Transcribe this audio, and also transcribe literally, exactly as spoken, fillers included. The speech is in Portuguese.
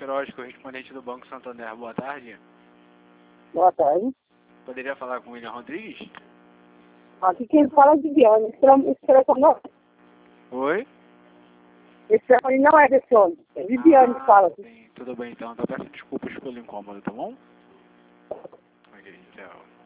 Queiroz, correspondente do Banco Santander. Boa tarde. Boa tarde. Poderia falar com o William Rodrigues? Aqui quem fala é Viviane. Esse telefone não, Oi? esse telefone não é desse homem. É Viviane que Ah, fala. sim. Tudo bem então. Então peço desculpas pelo incômodo, tá bom? Ok, tchau.